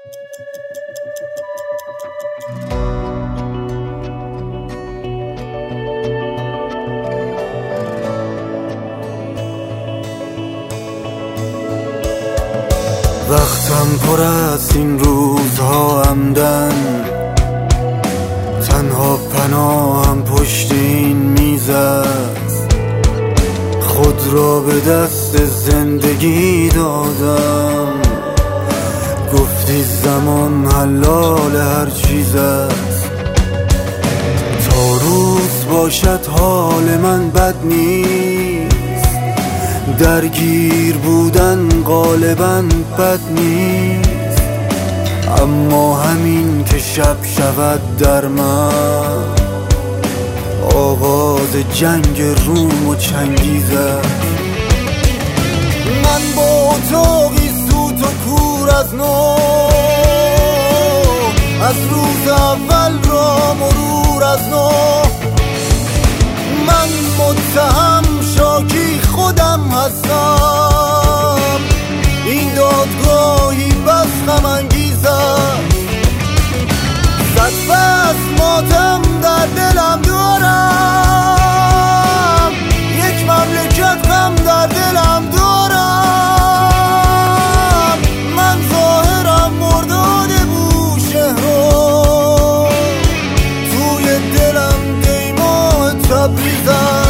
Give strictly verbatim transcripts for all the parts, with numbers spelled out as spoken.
وقتم پر از این روزها عمدن، تنها پناهم پشت این میز است. خود را به دست زندگی دادم، گفتی زمان حلال هر چیز است. تا روز باشد حال من بد نیست، درگیر بودن غالبا بد نیست. اما همین که شب شود در من، آغاز جنگ روم و چنگیز است. من با اتاقی سوت و کور از نو، از روز اول را مرور از نو. من متهم شاکی خودم هستم، این دادگاهی بس غم انگیز است. صد فصل ماتم در دلم دارم، یک مملکت غم در دلم دارم. من ظاهرم مرداد بوشهر، توی دلم دیماه تبریز است.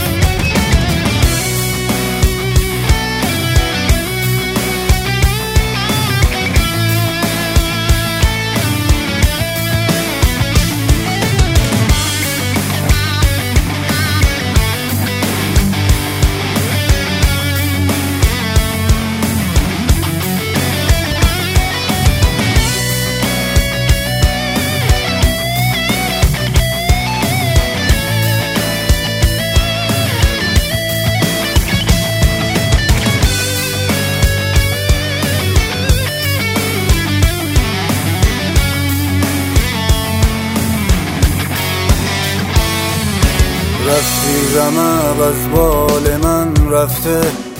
رفتی رمب از بال من رفته،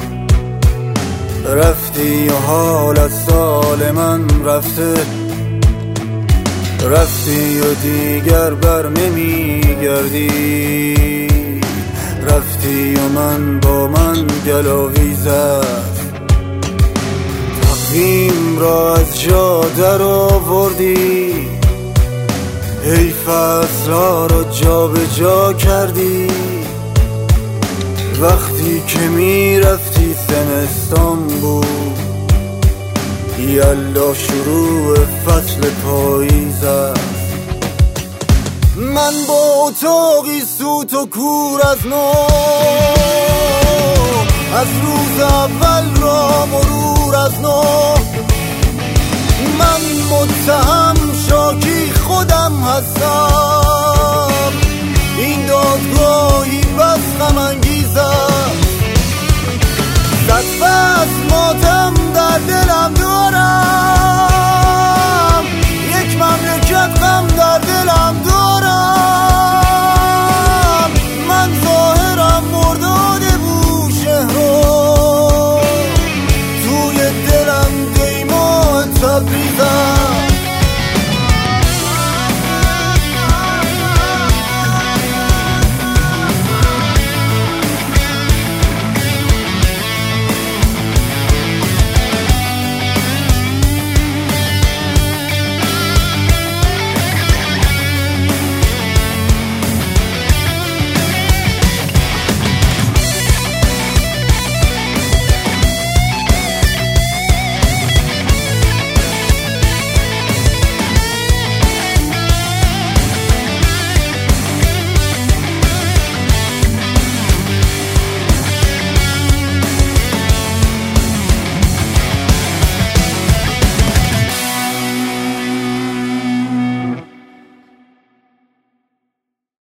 رفتی و حال از سال من رفته. رفتی و دیگر بر نمی گردی، رفتی و من با من گلاویز است. تقویم را از جا در آوردی، ای فصل‌ها را جا به جا کردی. وقتی که می رفتی زمستان بود، یلا شروع فصل پاییز است. من با اتاقی سوت و کور از نو، از روز اول را مرور از نو. من متهم